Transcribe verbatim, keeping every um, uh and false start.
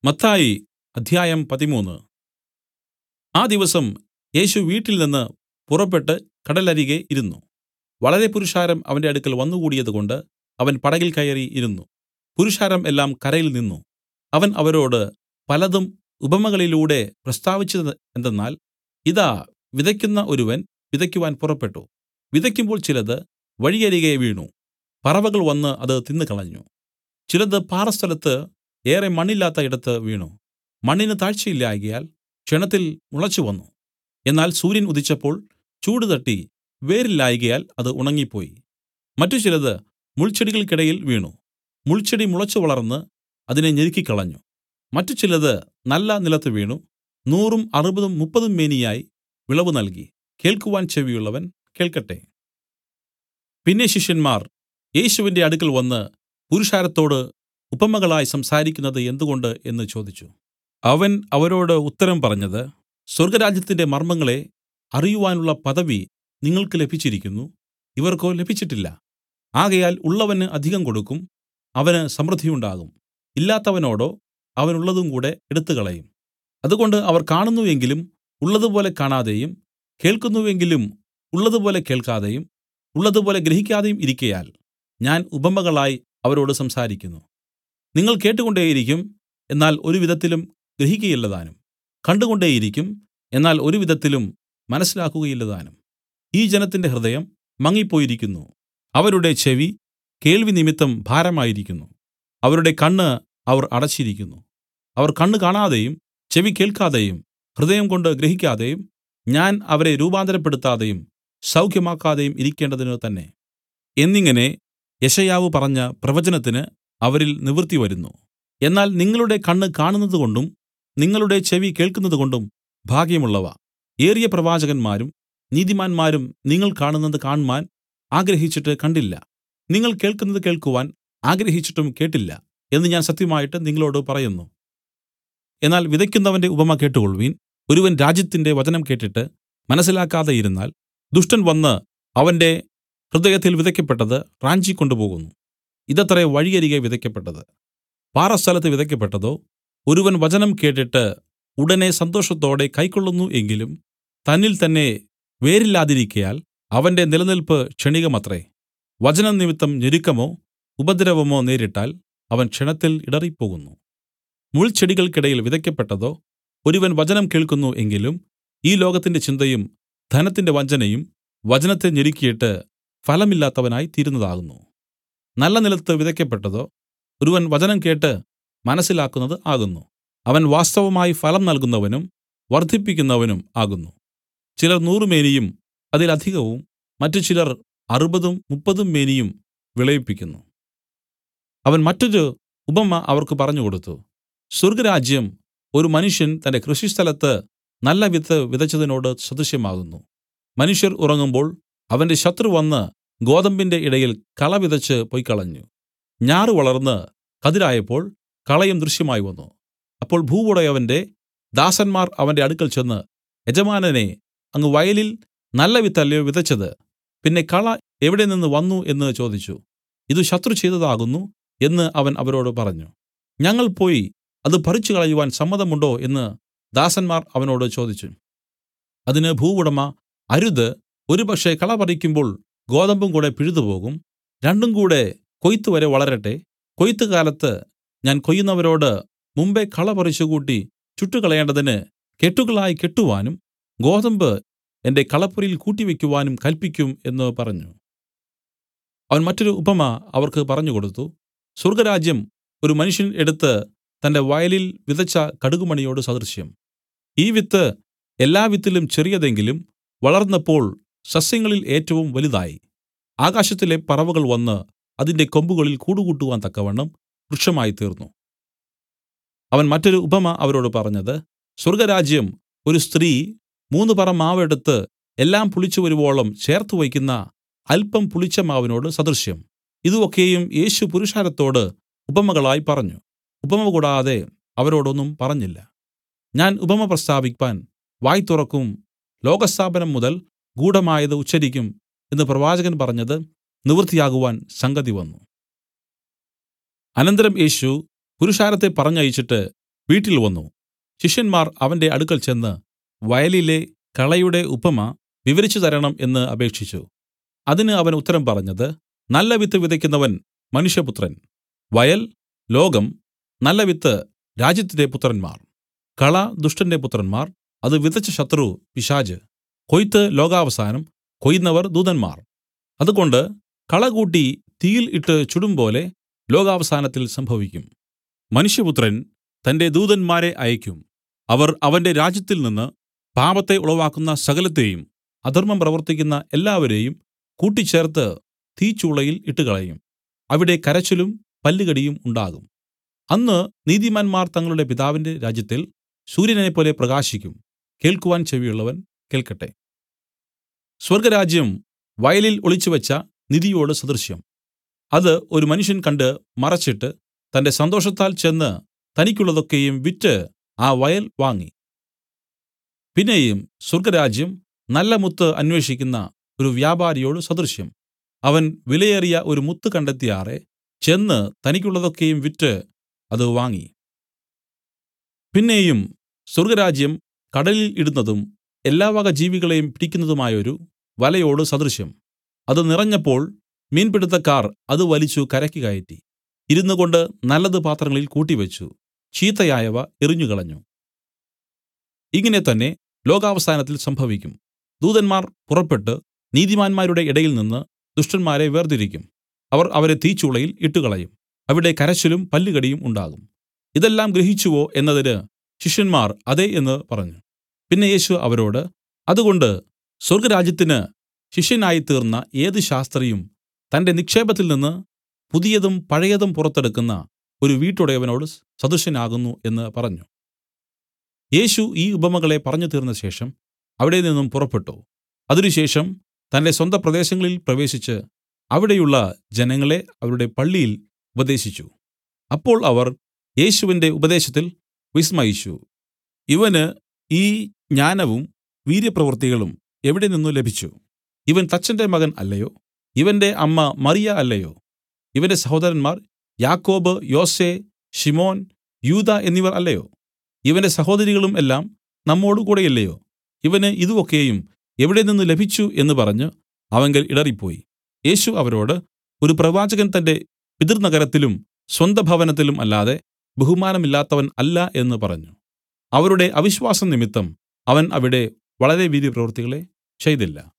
മത്തായി അദ്ധ്യായം പതിമൂന്ന്. ആ ദിവസം യേശു വീട്ടിൽനിന്ന് പുറപ്പെട്ടു കടലരികെ ഇരുന്നു. വളരെ പുരുഷാരം അവന്റെ അടുക്കൽ വന്നുകൂടിയതുകൊണ്ട് അവൻ പടകിൽ കയറി ഇരുന്നു. പുരുഷാരം എല്ലാം കരയിൽ നിന്നു. അവൻ അവരോട് പലതും ഉപമകളിലൂടെ പ്രസ്താവിച്ചത് എന്തെന്നാൽ, ഇതാ, വിതയ്ക്കുന്ന ഒരുവൻ വിതയ്ക്കുവാൻ പുറപ്പെട്ടു. വിതയ്ക്കുമ്പോൾ ചിലത് വഴിയരികെ വീണു. പറവകൾ വന്നു അത് തിന്നുകളഞ്ഞു. ചിലത് പാറസ്ഥലത്ത് ഏറെ മണ്ണില്ലാത്ത ഇടത്ത് വീണു. മണ്ണിന് താഴ്ചയില്ലായ്കയാൽ ക്ഷണത്തിൽ മുളച്ചുവന്നു. എന്നാൽ സൂര്യൻ ഉദിച്ചപ്പോൾ ചൂട് തട്ടി വേരില്ലായ്കയാൽ അത് ഉണങ്ങിപ്പോയി. മറ്റു ചിലത് മുൾച്ചെടികൾക്കിടയിൽ വീണു. മുൾച്ചെടി മുളച്ചു വളർന്ന് അതിനെ ഞെരുക്കിക്കളഞ്ഞു. മറ്റു ചിലത് നല്ല നിലത്ത് വീണു. നൂറും അറുപതും മുപ്പതും മേനിയായി വിളവ് നൽകി. കേൾക്കുവാൻ ചെവിയുള്ളവൻ കേൾക്കട്ടെ. പിന്നെ ശിഷ്യന്മാർ യേശുവിന്റെ അടുക്കൽ വന്ന് പുരുഷാരത്തോട് ഉപമകളായി സംസാരിക്കുന്നത് എന്തുകൊണ്ട് എന്ന് ചോദിച്ചു. അവൻ അവരോട് ഉത്തരം പറഞ്ഞത്, സ്വർഗ്ഗരാജ്യത്തിന്റെ മർമ്മങ്ങളെ അറിയുവാനുള്ള പദവി നിങ്ങൾക്ക് ലഭിച്ചിരിക്കുന്നു, ഇവർക്കോ ലഭിച്ചിട്ടില്ല. ആകയാൽ ഉള്ളവന് അധികം കൊടുക്കും, അവന് സമൃദ്ധിയുണ്ടാകും. ഇല്ലാത്തവനോടോ അവനുള്ളതും കൂടെ എടുത്തുകളയും. അതുകൊണ്ട് അവർ കാണുന്നു എങ്കിലും ഉള്ളതുപോലെ കാണാതെയും, കേൾക്കുന്നു എങ്കിലും ഉള്ളതുപോലെ കേൾക്കാതെയും, ഉള്ളതുപോലെ ഗ്രഹിക്കാതെയും ഇരിക്കയാൽ ഞാൻ ഉപമകളായി അവരോട് സംസാരിക്കുന്നു. നിങ്ങൾ കേട്ടുകൊണ്ടേയിരിക്കും, എന്നാൽ ഒരു വിധത്തിലും ഗ്രഹിക്കയില്ലതാനും. കണ്ടുകൊണ്ടേയിരിക്കും, എന്നാൽ ഒരു വിധത്തിലും മനസ്സിലാക്കുകയില്ലതാനും. ഈ ജനത്തിന്റെ ഹൃദയം മങ്ങിപ്പോയിരിക്കുന്നു. അവരുടെ ചെവി കേൾവി നിമിത്തം ഭാരമായിരിക്കുന്നു. അവരുടെ കണ്ണ് അവർ അടച്ചിരിക്കുന്നു. അവർ കണ്ണ് കാണാതെയും ചെവി കേൾക്കാതെയും ഹൃദയം കൊണ്ട് ഗ്രഹിക്കാതെയും ഞാൻ അവരെ രൂപാന്തരപ്പെടുത്താതെയും സൗഖ്യമാക്കാതെയും ഇരിക്കേണ്ടതിന് തന്നെ എന്നിങ്ങനെ യെശയ്യാവ് പറഞ്ഞ പ്രവചനത്തിന് അവരിൽ നിവൃത്തി വരുന്നു. എന്നാൽ നിങ്ങളുടെ കണ്ണ് കാണുന്നതുകൊണ്ടും നിങ്ങളുടെ ചെവി കേൾക്കുന്നതുകൊണ്ടും ഭാഗ്യമുള്ളവ. ഏറിയ പ്രവാചകന്മാരും നീതിമാന്മാരും നിങ്ങൾ കാണുന്നത് കാണ്മാൻ ആഗ്രഹിച്ചിട്ട് കണ്ടില്ല, നിങ്ങൾ കേൾക്കുന്നത് കേൾക്കുവാൻ ആഗ്രഹിച്ചിട്ടും കേട്ടില്ല എന്ന് ഞാൻ സത്യമായിട്ട് നിങ്ങളോട് പറയുന്നു. എന്നാൽ വിതയ്ക്കുന്നവന്റെ ഉപമ കേട്ടുകൊൾവിൻ. ഒരുവൻ രാജ്യത്തിന്റെ വചനം കേട്ടിട്ട് മനസ്സിലാക്കാതെ ഇരുന്നാൽ ദുഷ്ടൻ വന്നു അവന്റെ ഹൃദയത്തിൽ വിതയ്ക്കപ്പെട്ടത് റാഞ്ചിക്കൊണ്ടുപോകുന്നു. ഇതത്രേ വഴിയരികെ വിതയ്ക്കപ്പെട്ടത്. പാറസ്ഥലത്ത് വിതയ്ക്കപ്പെട്ടതോ ഒരുവൻ വചനം കേട്ടിട്ട് ഉടനെ സന്തോഷത്തോടെ കൈക്കൊള്ളുന്നു എങ്കിലും തന്നിൽ തന്നെ വേരില്ലാതിരിക്കയാൽ അവന്റെ നിലനിൽപ്പ് ക്ഷണികമത്രേ. വചനം നിമിത്തം ഞെരുക്കമോ ഉപദ്രവമോ നേരിട്ടാൽ അവൻ ക്ഷണത്തിൽ ഇടറിപ്പോകുന്നു. മുൾച്ചെടികൾക്കിടയിൽ വിതയ്ക്കപ്പെട്ടതോ ഒരുവൻ വചനം കേൾക്കുന്നു എങ്കിലും ഈ ലോകത്തിന്റെ ചിന്തയും ധനത്തിന്റെ വഞ്ചനയും വചനത്തെ ഞെരുക്കിയിട്ട് ഫലമില്ലാത്തവനായി തീരുന്നതാകുന്നു. നല്ല നിലത്ത് വിതയ്ക്കപ്പെട്ടതോ ഒരുവൻ വചനം കേട്ട് മനസ്സിലാക്കുന്നത് ആകുന്നു. അവൻ വാസ്തവമായി ഫലം നൽകുന്നവനും വർദ്ധിപ്പിക്കുന്നവനും ആകുന്നു. ചിലർ നൂറു മേനിയും അതിലധികവും, മറ്റു ചിലർ അറുപതും മുപ്പതും മേനിയും വിളയിപ്പിക്കുന്നു. അവൻ മറ്റൊരു ഉപമ അവർക്ക് പറഞ്ഞുകൊടുത്തു. സ്വർഗ്ഗരാജ്യം ഒരു മനുഷ്യൻ തന്റെ കൃഷിസ്ഥലത്ത് നല്ല വിത്ത് വിതച്ചതിനോട് സദൃശ്യമാകുന്നു. മനുഷ്യർ ഉറങ്ങുമ്പോൾ അവന്റെ ശത്രു വന്ന് ഗോതമ്പിന്റെ ഇടയിൽ കള വിതച്ച് പൊയ്ക്കളഞ്ഞു. ഞാറ് വളർന്ന് കതിരായപ്പോൾ കളയും ദൃശ്യമായി വന്നു. അപ്പോൾ ഭൂവുടയവന്റെ ദാസന്മാർ അവന്റെ അടുക്കൽ ചെന്ന്, യജമാനനെ, അങ്ങ് വയലിൽ നല്ല വിത്തല്ലയോ വിതച്ചത്? പിന്നെ കള എവിടെ നിന്ന് വന്നു എന്ന് ചോദിച്ചു. ഇത് ശത്രു ചെയ്തതാകുന്നു എന്ന് അവൻ അവരോട് പറഞ്ഞു. ഞങ്ങൾ പോയി അത് പറിച്ചുകളയുവാൻ സമ്മതമുണ്ടോ എന്ന് ദാസന്മാർ അവനോട് ചോദിച്ചു. അതിന് ഭൂവുടമ, അരുത്, ഒരുപക്ഷേ കള പറിക്കുമ്പോൾ ഗോതമ്പും കൂടെ പിഴുതുപോകും. രണ്ടും കൂടെ കൊയ്ത്തുവരെ വളരട്ടെ. കൊയ്ത്തുകാലത്ത് ഞാൻ കൊയ്യുന്നവരോട് മുമ്പെ കള പറിച്ചുകൂട്ടി ചുട്ടുകളയേണ്ടതിന് കെട്ടുകളായി കെട്ടുവാനും ഗോതമ്പ് എന്റെ കളപ്പുരയിൽ കൂട്ടിവെക്കുവാനും കല്പിക്കും എന്ന് പറഞ്ഞു. അവൻ മറ്റൊരു ഉപമ അവർക്ക് പറഞ്ഞുകൊടുത്തു. സ്വർഗ്ഗരാജ്യം ഒരു മനുഷ്യൻ എടുത്ത് തന്റെ വയലിൽ വിതച്ച കടുകുമണിയോട് സദൃശ്യം. ഈ വിത്ത് എല്ലാ വിത്തിലും ചെറിയതെങ്കിലും വളർന്നപ്പോൾ സസ്യങ്ങളിൽ ഏറ്റവും വലുതായി. ആകാശത്തിലെ പറവകൾ വന്ന് അതിന്റെ കൊമ്പുകളിൽ കൂടുകൂട്ടുവാൻ തക്കവണ്ണം വൃക്ഷമായി തീർന്നു. അവൻ മറ്റൊരു ഉപമ അവരോട് പറഞ്ഞത്, സ്വർഗ്ഗരാജ്യം ഒരു സ്ത്രീ മൂന്ന് പറ മാവ് എടുത്ത് എല്ലാം പുളിച്ചു വരുവോളം ചേർത്ത് വയ്ക്കുന്ന അല്പം പുളിച്ച മാവിനോട് സദൃശ്യം. ഇത് ഒക്കെയും യേശു പുരുഷാരത്തോട് ഉപമകളായി പറഞ്ഞു. ഉപമ കൂടാതെ അവരോടൊന്നും പറഞ്ഞില്ല. ഞാൻ ഉപമ പ്രസ്താവിപ്പാൻ വായ് തുറക്കും, ലോകസ്ഥാപനം മുതൽ ഗൂഢമായത് ഉച്ചരിക്കും എന്ന് പ്രവാചകൻ പറഞ്ഞത് നിവൃത്തിയാകുവാൻ സംഗതി വന്നു. അനന്തരം യേശു പുരുഷാരത്തെ പറഞ്ഞയച്ചിട്ട് വീട്ടിൽ വന്നു. ശിഷ്യന്മാർ അവന്റെ അടുക്കൽ ചെന്ന് വയലിലെ കളയുടെ ഉപമ വിവരിച്ചു തരണം എന്ന് അപേക്ഷിച്ചു. അതിന് അവൻ ഉത്തരം പറഞ്ഞത്, നല്ല വിത്ത് വിതയ്ക്കുന്നവൻ മനുഷ്യപുത്രൻ, വയൽ ലോകം, നല്ല വിത്ത് രാജ്യത്തിന്റെ പുത്രന്മാർ, കള ദുഷ്ടന്റെ പുത്രന്മാർ, അത് വിതച്ച ശത്രു പിശാച്, കൊയ്ത്ത് ലോകാവസാനം, കൊയ്യുന്നവർ ദൂതന്മാർ. അതുകൊണ്ട് കള കൂട്ടി തീയിൽ ഇട്ട് ചുടുംപോലെ ലോകാവസാനത്തിൽ സംഭവിക്കും. മനുഷ്യപുത്രൻ തന്റെ ദൂതന്മാരെ അയക്കും. അവർ അവന്റെ രാജ്യത്തിൽ നിന്ന് പാപത്തെ ഉളവാക്കുന്ന സകലത്തെയും അധർമ്മം പ്രവർത്തിക്കുന്ന എല്ലാവരെയും കൂട്ടിച്ചേർത്ത് തീച്ചൂളയിൽ ഇട്ടുകളയും. അവിടെ കരച്ചിലും പല്ലുകടിയും ഉണ്ടാകും. അന്ന് നീതിമാന്മാർ തങ്ങളുടെ പിതാവിന്റെ രാജ്യത്തിൽ സൂര്യനെപ്പോലെ പ്രകാശിക്കും. കേൾക്കുവാൻ ചെവിയുള്ളവൻ കേൾക്കട്ടെ. സ്വർഗ്ഗരാജ്യം വയലിൽ ഒളിച്ചുവെച്ച നിധിയോട് സദൃശം. അത് ഒരു മനുഷ്യൻ കണ്ട് മറച്ചിട്ട് തന്റെ സന്തോഷത്താൽ ചെന്ന് തനിക്കുള്ളതൊക്കെയും വിറ്റ് ആ വയൽ വാങ്ങി. പിന്നെയും സ്വർഗ്ഗരാജ്യം നല്ല മുത്ത് അന്വേഷിക്കുന്ന ഒരു വ്യാപാരിയോട് സദൃശം. അവൻ വിലയേറിയ ഒരു മുത്ത് കണ്ടെത്തിയാറെ ചെന്ന് തനിക്കുള്ളതൊക്കെയും വിറ്റ് അത് വാങ്ങി. പിന്നെയും സ്വർഗ്ഗരാജ്യം കടലിൽ ഇടുന്നതും എല്ലാ വക ജീവികളെയും പിടിക്കുന്നതുമായൊരു വലയോട് സദൃശം. അത് നിറഞ്ഞപ്പോൾ മീൻപിടുത്തക്കാർ അത് വലിച്ചു കരയ്ക്ക് കയറ്റി ഇരുന്നുകൊണ്ട് നല്ലത് പാത്രങ്ങളിൽ കൂട്ടിവെച്ചു, ചീത്തയായവ എറിഞ്ഞുകളഞ്ഞു. ഇങ്ങനെ തന്നെ ലോകാവസാനത്തിൽ സംഭവിക്കും. ദൂതന്മാർ പുറപ്പെട്ടു നീതിമാന്മാരുടെ ഇടയിൽ നിന്ന് ദുഷ്ടന്മാരെ വേർതിരിക്കും. അവർ അവരെ തീച്ചൂളയിൽ ഇട്ടുകളയും. അവിടെ കരച്ചിലും പല്ലുകടിയും ഉണ്ടാകും. ഇതെല്ലാം ഗ്രഹിച്ചുവോ എന്നതിന് ശിഷ്യന്മാർ അതെ എന്ന് പറഞ്ഞു. പിന്നെ യേശു അവരോട്, അതുകൊണ്ട് സ്വർഗ്ഗരാജ്യത്തിന് ശിഷ്യനായിത്തീർന്ന ഏത് ശാസ്ത്രിയും തന്റെ നിക്ഷേപത്തിൽ നിന്ന് പുതിയതും പഴയതും പുറത്തെടുക്കുന്ന ഒരു വീട്ടുടയവനോട് സദൃശനാകുന്നു എന്ന് പറഞ്ഞു. യേശു ഈ ഉപമകളെ പറഞ്ഞു തീർന്ന ശേഷം അവിടെ നിന്നും പുറപ്പെട്ടു. അതിനുശേഷം തന്റെ സ്വന്ത പ്രദേശങ്ങളിൽ പ്രവേശിച്ച് അവിടെയുള്ള ജനങ്ങളെ അവരുടെ പള്ളിയിൽ ഉപദേശിച്ചു. അപ്പോൾ അവർ യേശുവിന്റെ ഉപദേശത്തിൽ വിസ്മയിച്ചു. ഇവന് ഈ ജ്ഞാനവും വീര്യപ്രവൃത്തികളും എവിടെ നിന്നു ലഭിച്ചു? ഇവൻ തച്ചന്റെ മകൻ അല്ലയോ? ഇവന്റെ അമ്മ മറിയ അല്ലയോ? ഇവന്റെ സഹോദരന്മാർ യാക്കോബ്, യോസെ, ശിമോൻ, യൂദാ എന്നിവർ അല്ലയോ? ഇവന്റെ സഹോദരികളും എല്ലാം നമ്മോടുകൂടെയല്ലയോ? ഇവന് ഇതു ഒക്കെയും എവിടെ നിന്നു ലഭിച്ചു എന്ന് പറഞ്ഞ് അവങ്കൽ ഇടറിപ്പോയി. യേശു അവരോട്, ഒരു പ്രവാചകൻ തന്റെ പിതൃനഗരത്തിലും സ്വന്തഭവനത്തിലും അല്ലാതെ ബഹുമാനമില്ലാത്തവൻ അല്ല എന്ന് പറഞ്ഞു. അവരുടെ അവിശ്വാസം നിമിത്തം അവൻ അവിടെ വളരെ വീര്യപ്രവൃത്തികളെ ചെയ്തില്ല.